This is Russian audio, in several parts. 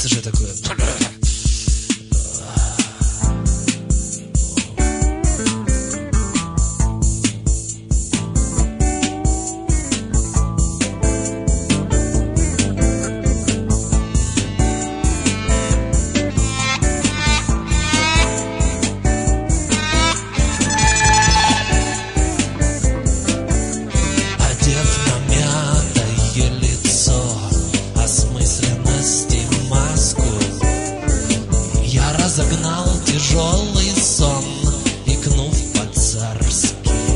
хочется же такое. Загнал тяжелый сон, икнув по-царски.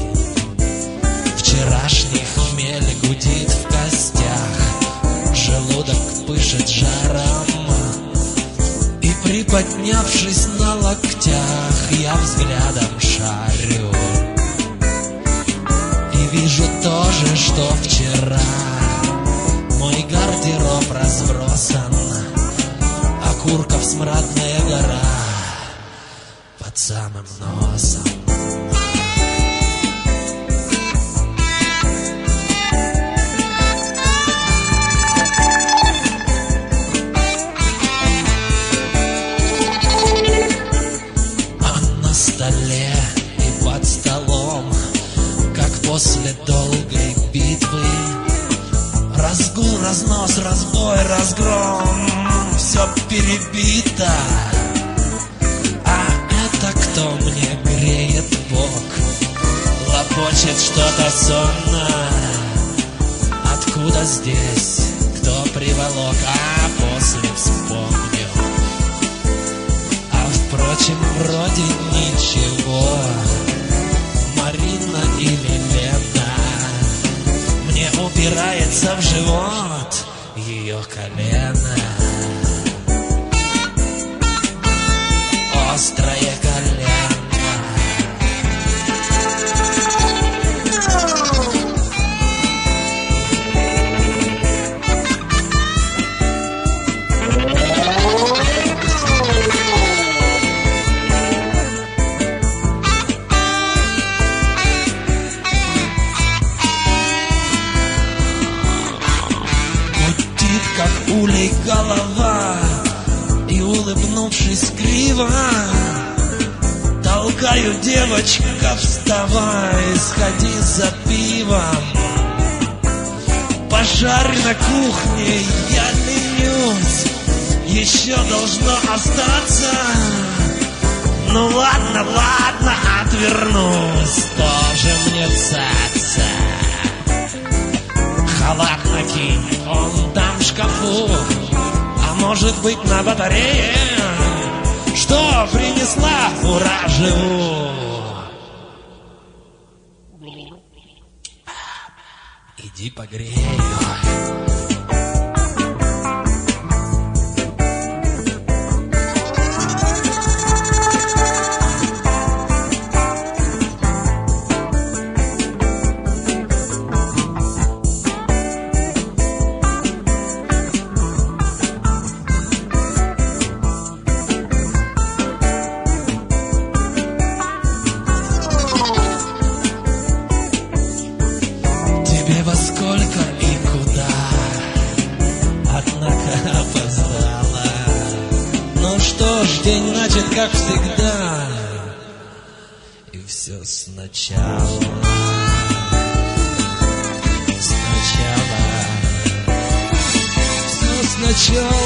Вчерашний хмель гудит в костях, желудок пышет жаром. И приподнявшись на локтях, я взглядом шарю и вижу то же, что вчера. Мой гардероб разбросан, окурков смрадная гора под самым носом. А на столе и под столом, как после долгой битвы, разгул, разнос, разбой, разгром, все перебито. А это кто мне греет бок, лопочет что-то сонно? Откуда здесь, кто приволок? А после вспомнил. А впрочем, вроде ничего. Марина или Лена, мне упирается в живот ее колено. Острое колено. Гудит, как улей, голова, и, улыбнувшись криво, толкаю: девочка, вставай, сходи за пивом. Пожарь на кухне, я ленюсь, еще должно остаться. Ну ладно, ладно, отвернусь, тоже мне цаца. Халат накинь, он там в шкафу, а может быть на батарее. Что принесла, ура, живу. Иди погрей ее. Во сколько и куда, однако опоздала. Ну что ж, день начат, как всегда, и все сначала. Сначала, все сначала.